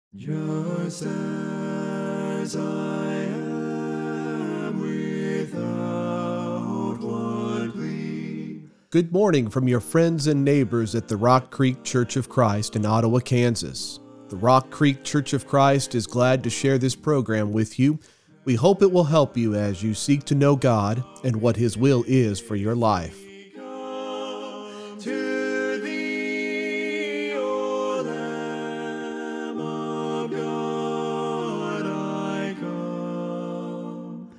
Just as I am without one plea. Good morning from your friends and neighbors at the Rock Creek Church of Christ in Ottawa, Kansas. The Rock Creek Church of Christ is glad to share this program with you. We hope it will help you as you seek to know God and what His will is for your life. To thee, O Lamb of God, I come.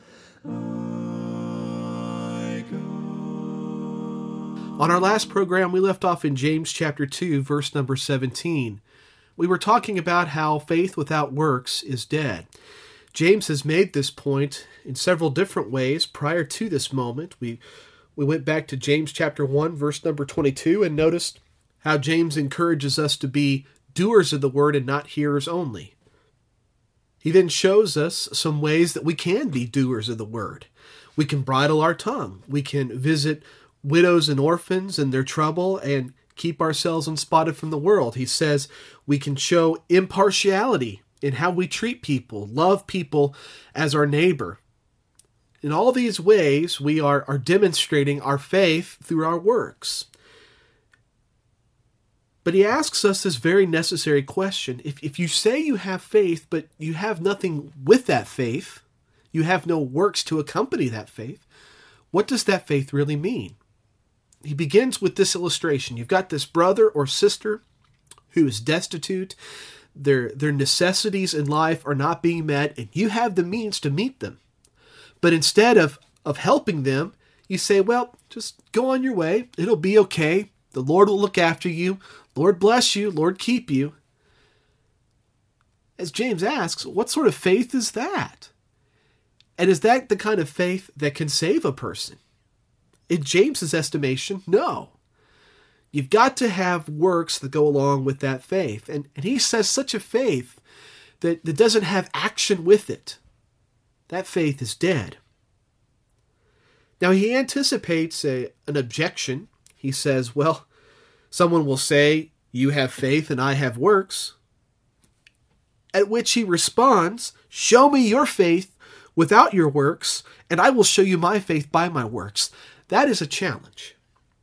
On our last program, we left off in James chapter 2, verse number 17. We were talking about how faith without works is dead. James has made this point in several different ways prior to this moment. We went back to James chapter 1, verse number 22, and noticed how James encourages us to be doers of the word and not hearers only. He then shows us some ways that we can be doers of the word. We can bridle our tongue. We can visit widows and orphans in their trouble and keep ourselves unspotted from the world. He says we can show impartiality in how we treat people, love people as our neighbor. In all these ways, we are demonstrating our faith through our works. But he asks us this very necessary question. If you say you have faith, but you have nothing with that faith, you have no works to accompany that faith, what does that faith really mean? He begins with this illustration. You've got this brother or sister who is destitute. Their necessities in life are not being met, and you have the means to meet them. But instead of helping them, you say, well, just go on your way. It'll be okay. The Lord will look after you. Lord bless you. Lord keep you. As James asks, what sort of faith is that? And is that the kind of faith that can save a person? In James's estimation, no. You've got to have works that go along with that faith. And he says such a faith that doesn't have action with it, that faith is dead. Now he anticipates an objection. He says, well, someone will say, you have faith and I have works. At which he responds, show me your faith without your works, and I will show you my faith by my works. That is a challenge.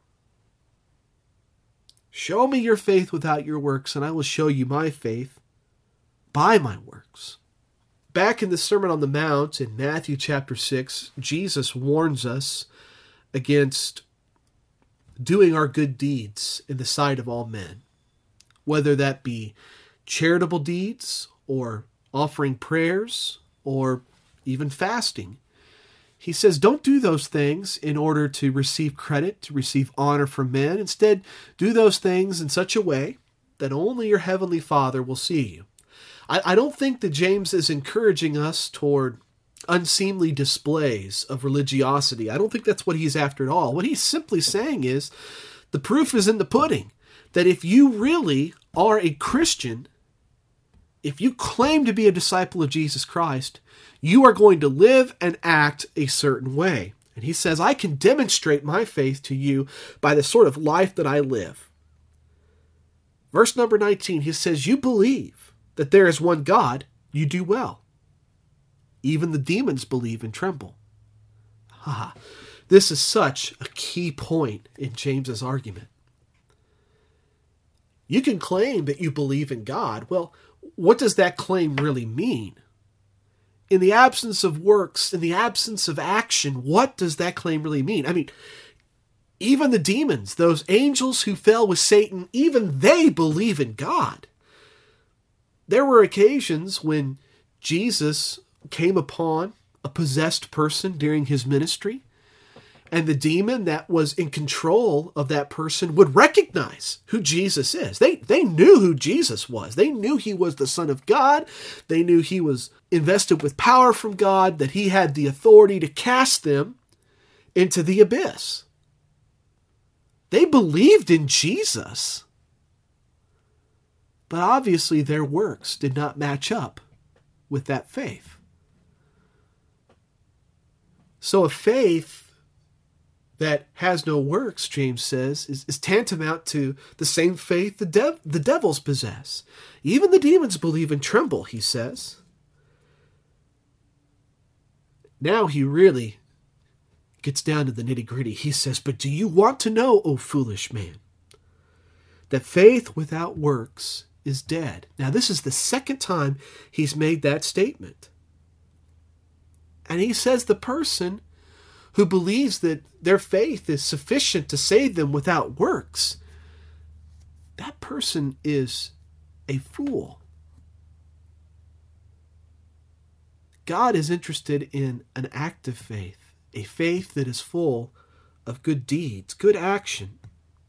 Show me your faith without your works, and I will show you my faith by my works. Back in the Sermon on the Mount in Matthew chapter 6, Jesus warns us against doing our good deeds in the sight of all men, whether that be charitable deeds or offering prayers or even fasting. He says, don't do those things in order to receive credit, to receive honor from men. Instead, do those things in such a way that only your heavenly Father will see you. I don't think that James is encouraging us toward unseemly displays of religiosity. I don't think that's what he's after at all. What he's simply saying is, the proof is in the pudding, that if you really are a Christian, if you claim to be a disciple of Jesus Christ, you are going to live and act a certain way. And he says, I can demonstrate my faith to you by the sort of life that I live. Verse number 19, he says, you believe that there is one God, you do well. Even the demons believe and tremble. This is such a key point in James's argument. You can claim that you believe in God. Well, what does that claim really mean? In the absence of works, in the absence of action, what does that claim really mean? I mean, even the demons, those angels who fell with Satan, even they believe in God. There were occasions when Jesus came upon a possessed person during his ministry, and the demon that was in control of that person would recognize who Jesus is. They knew who Jesus was. They knew he was the Son of God. They knew he was invested with power from God, that he had the authority to cast them into the abyss. They believed in Jesus. But obviously their works did not match up with that faith. So a faith that has no works, James says, is tantamount to the same faith the devils possess. Even the demons believe and tremble, he says. Now he really gets down to the nitty-gritty. He says, "But do you want to know, O foolish man, that faith without works is dead?" Now this is the second time he's made that statement. And he says the person who believes that their faith is sufficient to save them without works, that person is a fool. God is interested in an active faith, a faith that is full of good deeds, good action.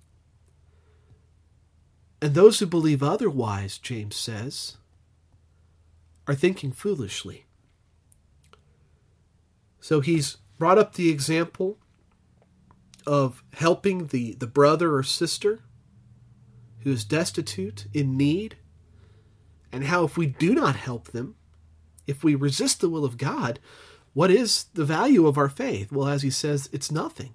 And those who believe otherwise, James says, are thinking foolishly. So he's brought up the example of helping the brother or sister who is destitute, in need, and how if we do not help them, if we resist the will of God, what is the value of our faith? Well, as he says, it's nothing.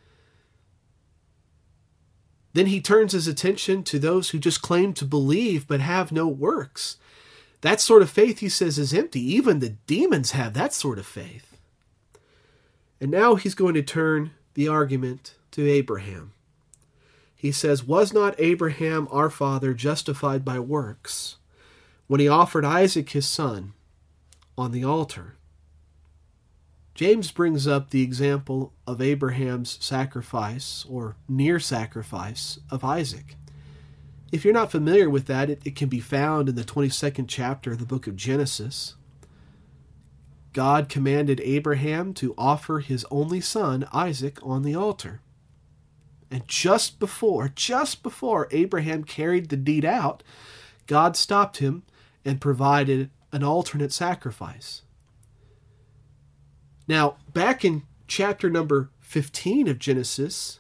Then he turns his attention to those who just claim to believe but have no works. That sort of faith, he says, is empty. Even the demons have that sort of faith. And now he's going to turn the argument to Abraham. He says, "Was not Abraham our father justified by works when he offered Isaac his son on the altar?" James brings up the example of Abraham's sacrifice, or near sacrifice, of Isaac. If you're not familiar with that, it can be found in the 22nd chapter of the book of Genesis. God commanded Abraham to offer his only son, Isaac, on the altar. And just before Abraham carried the deed out, God stopped him and provided an alternate sacrifice. Now, back in chapter number 15 of Genesis,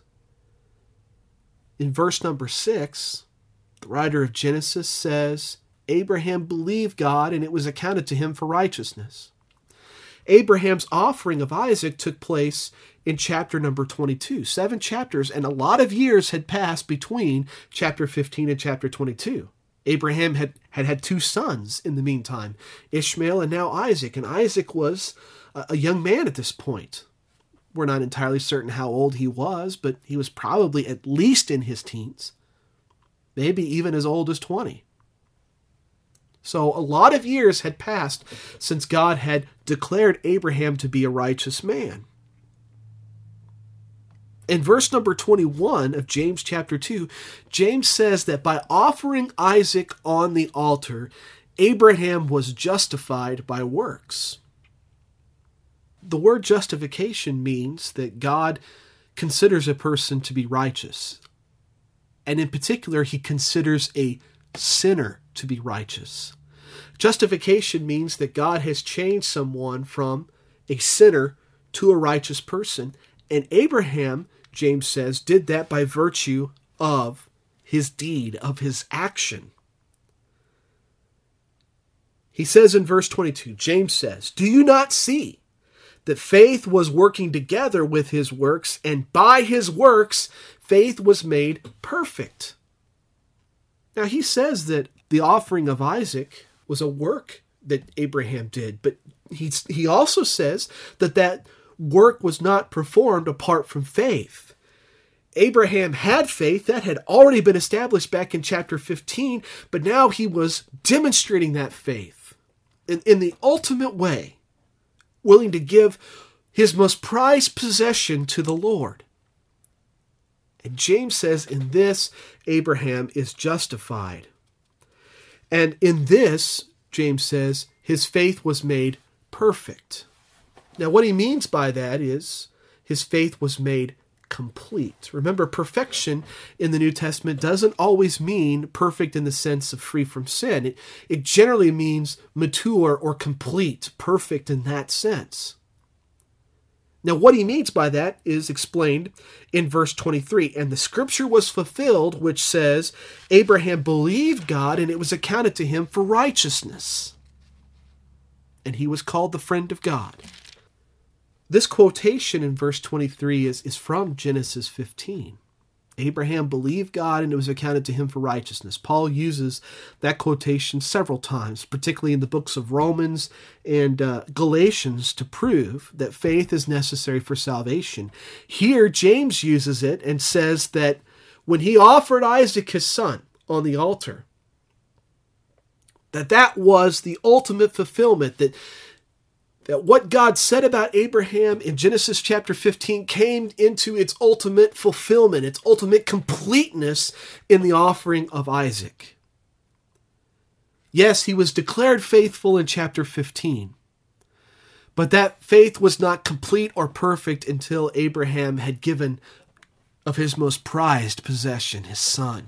in verse number 6, the writer of Genesis says, "Abraham believed God, and it was accounted to him for righteousness." Abraham's offering of Isaac took place in chapter number 22. 7 chapters, and a lot of years had passed between chapter 15 and chapter 22. Abraham had 2 sons in the meantime, Ishmael and now Isaac. And Isaac was a young man at this point. We're not entirely certain how old he was, but he was probably at least in his teens, maybe even as old as 20. So a lot of years had passed since God had declared Abraham to be a righteous man. In verse number 21 of James chapter 2, James says that by offering Isaac on the altar, Abraham was justified by works. The word justification means that God considers a person to be righteous. And in particular, he considers a sinner to be righteous. Justification means that God has changed someone from a sinner to a righteous person. And Abraham, James says, did that by virtue of his deed, of his action. He says in verse 22, James says, "Do you not see that faith was working together with his works, and by his works faith was made perfect?" Now he says that the offering of Isaac was a work that Abraham did, but he also says that work was not performed apart from faith. Abraham had faith that had already been established back in chapter 15, but now he was demonstrating that faith in the ultimate way, willing to give his most prized possession to the Lord. And James says in this, Abraham is justified. And in this, James says, his faith was made perfect. Now, what he means by that is his faith was made complete. Remember, perfection in the New Testament doesn't always mean perfect in the sense of free from sin. It generally means mature or complete, perfect in that sense. Now, what he means by that is explained in verse 23. "And the scripture was fulfilled, which says, Abraham believed God, and it was accounted to him for righteousness. And he was called the friend of God." This quotation in verse 23 is from Genesis 15. Abraham believed God and it was accounted to him for righteousness. Paul uses that quotation several times, particularly in the books of Romans and Galatians, to prove that faith is necessary for salvation. Here, James uses it and says that when he offered Isaac his son on the altar, that was the ultimate fulfillment, that what God said about Abraham in Genesis chapter 15 came into its ultimate fulfillment, its ultimate completeness in the offering of Isaac. Yes, he was declared faithful in chapter 15, but that faith was not complete or perfect until Abraham had given of his most prized possession, his son.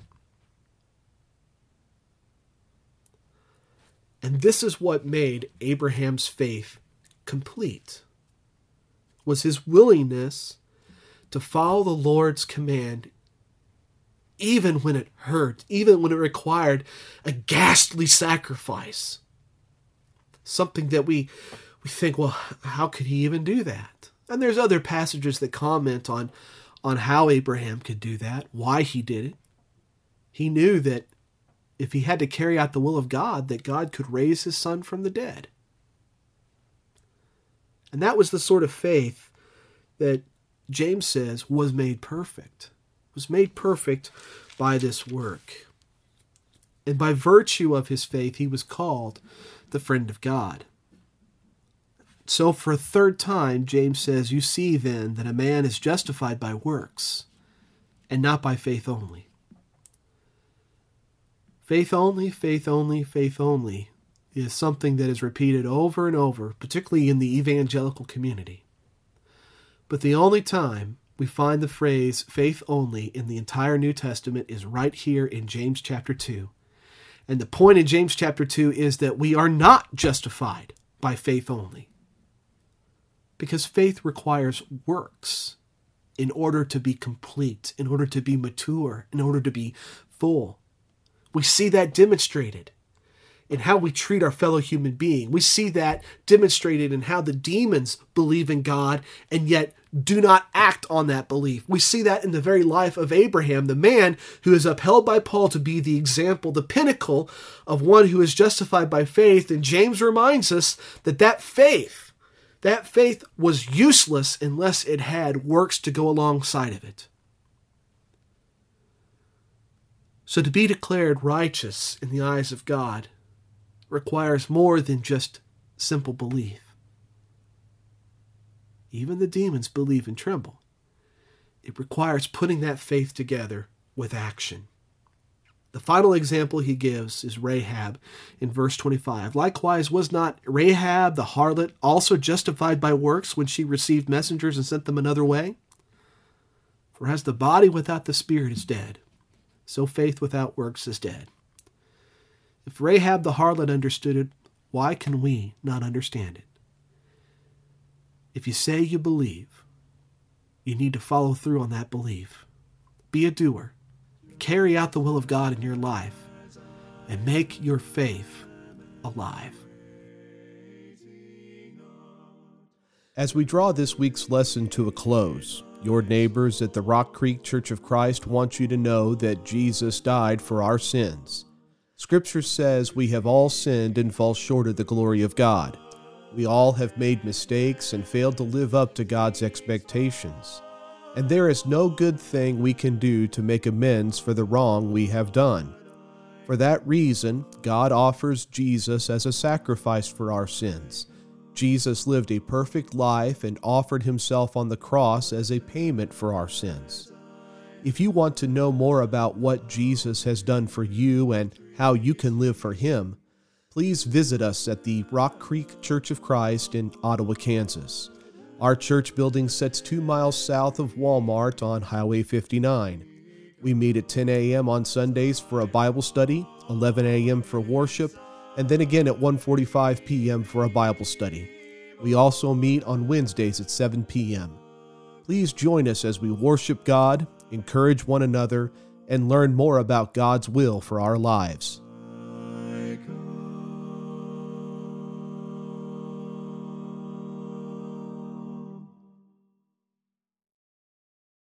And this is what made Abraham's faith complete, was his willingness to follow the Lord's command even when it hurt, even when it required a ghastly sacrifice. Something that we think, well, how could he even do that? And there's other passages that comment on how Abraham could do that, why he did it. He knew that if he had to carry out the will of God, that God could raise his son from the dead. And that was the sort of faith that James says was made perfect. Was made perfect by this work. And by virtue of his faith, he was called the friend of God. So for a third time, James says, you see then that a man is justified by works, and not by faith only. Faith only, faith only, faith only is something that is repeated over and over, particularly in the evangelical community. But the only time we find the phrase faith only in the entire New Testament is right here in James chapter 2. And the point in James chapter 2 is that we are not justified by faith only. Because faith requires works in order to be complete, in order to be mature, in order to be full. We see that demonstrated in how we treat our fellow human being. We see that demonstrated in how the demons believe in God and yet do not act on that belief. We see that in the very life of Abraham, the man who is upheld by Paul to be the example, the pinnacle of one who is justified by faith. And James reminds us that faith was useless unless it had works to go alongside of it. So to be declared righteous in the eyes of God requires more than just simple belief. Even the demons believe and tremble. It requires putting that faith together with action. The final example he gives is Rahab in verse 25. Likewise, was not Rahab the harlot also justified by works when she received messengers and sent them another way? For as the body without the spirit is dead, so faith without works is dead. If Rahab the harlot understood it, why can we not understand it? If you say you believe, you need to follow through on that belief. Be a doer. Carry out the will of God in your life and make your faith alive. As we draw this week's lesson to a close, your neighbors at the Rock Creek Church of Christ want you to know that Jesus died for our sins. Scripture says we have all sinned and fall short of the glory of God. We all have made mistakes and failed to live up to God's expectations. And there is no good thing we can do to make amends for the wrong we have done. For that reason, God offers Jesus as a sacrifice for our sins. Jesus lived a perfect life and offered himself on the cross as a payment for our sins. If you want to know more about what Jesus has done for you and how you can live for him, please visit us at the Rock Creek Church of Christ in Ottawa, Kansas. Our church building sits 2 miles south of Walmart on Highway 59. We meet at 10 a.m. on Sundays for a Bible study, 11 a.m. for worship, and then again at 1:45 p.m. for a Bible study. We also meet on Wednesdays at 7 p.m. Please join us as we worship God, encourage one another, and learn more about God's will for our lives.